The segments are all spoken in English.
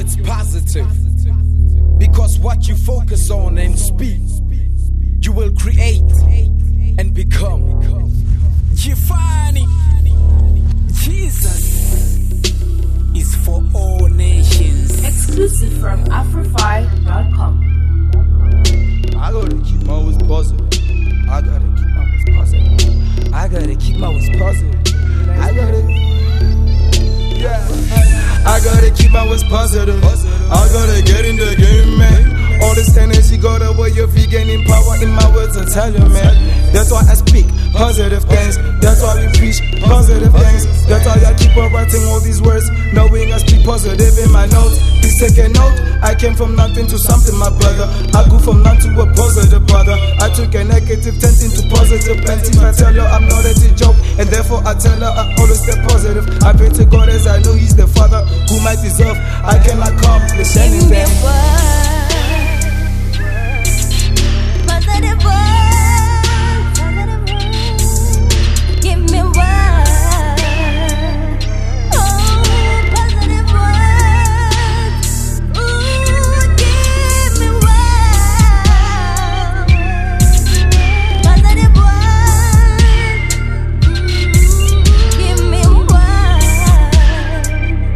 words positive, because what you focus on and speak, you will create and become. Jifani, Jesus is for all nations. Exclusive from Afrofy.com. I gotta keep my words positive. I gotta keep my words positive. I gotta keep my words positive. I gotta keep my words positive. I gotta get in the game, man. All this tendency got away, you're gaining power in my words, I tell you, man. That's why I speak positive things. That's why we preach positive things. That's why I keep on writing all these words, knowing I speak positive in my notes. Please take a note. I came from nothing to something, my brother. I grew from none to a positive brother. I took a negative tent into positive plenty. I tell her I'm not a joke, and therefore I tell her I always stay positive. I pray to God as I know He's the Father who might deserve. I cannot accomplish anything. Positive words, give me words. Oh, positive words. Ooh, give me words. Positive words. Give me words.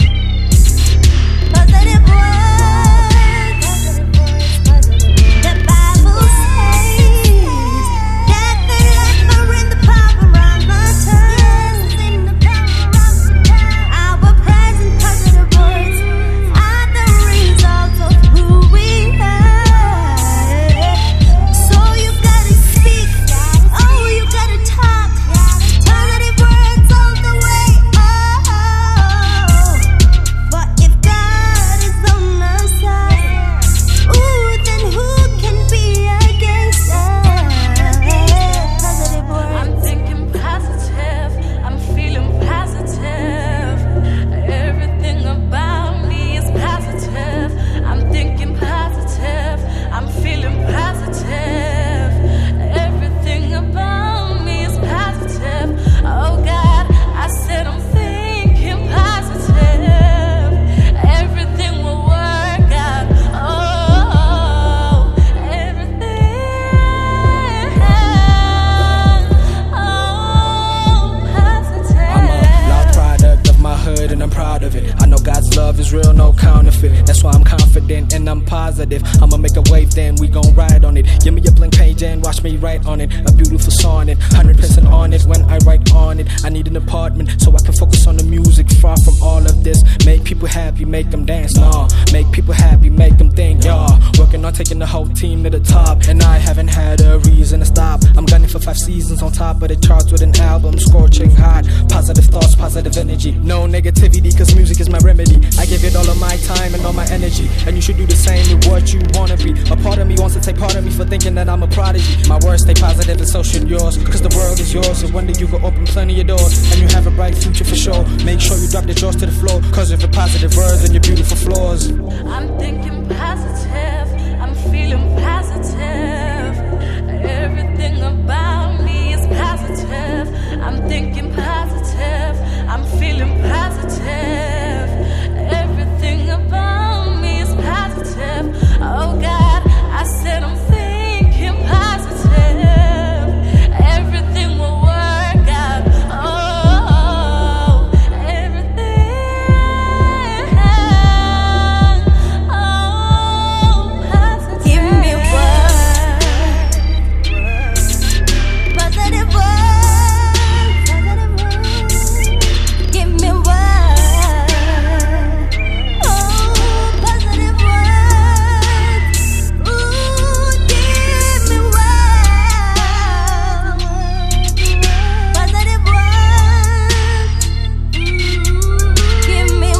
Positive words. The Bible says that the life are in the power of my tongue. In the power of my tongue. Our present positive words are the result of who we are. So you gotta speak, oh you gotta talk, positive words all the way. Oh, but if God is on our side, ooh, then who can be against us? Positive words. I'm thinking positive, I'm feeling positive. Everything about me is positive. I'm thinking positive, I'm feeling positive. Everything about me is positive. Oh God, I said I'm thinking positive. Everything will work out. Oh, everything. Oh, positive. I'm a loud product of my hood and I'm proud of it. I know God's love is real, no counterfeit. That's why I'm confident and I'm positive. I'ma make a wave, then we gon' ride on it. Give me a blank page and watch me write on it. A beautiful sonnet, 100% on it. When I write on it, I need an apartment so I can focus on the music. Far from all of this, make people happy, make them dance. Nah, make people happy, make them think. Yeah, working on taking the whole team to the top, and I haven't had a reason to stop. I'm gunning for 5 seasons on top of the charts with an album scorching hot. Positive thoughts, positive energy, no negativity, cause music is my remedy. I give it all of my time and all my energy, and you should do the same with what you wanna be. A part of me wants to take part of me for thinking that I'm a prodigy. My words stay positive and so should yours, cause the world is yours. So one day you will open plenty of doors, and you have a bright future for sure. Make sure you drop the jaws to the floor, cause of your positive words and your beautiful flaws. I'm thinking positive, I'm feeling positive. Everything about me is positive. I'm thinking positive, I'm feeling positive. Everything about me is positive. Oh God, I said I'm thinking positive. Everything will work out. Oh, everything. Oh, positive. Give me words. Positive words. Give me words. Oh, positive words. Ooh, give me words. Positive words. Give me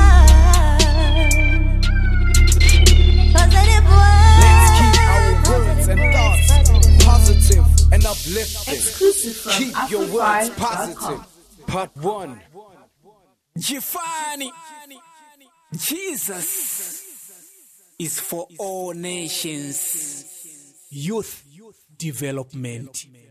words. Positive words. Let's keep our words and thoughts positive and uplifting. Exclusive from Keep your words Afrofy.com. positive. Part 1. Jifani, Jesus is for all nations. Youth development.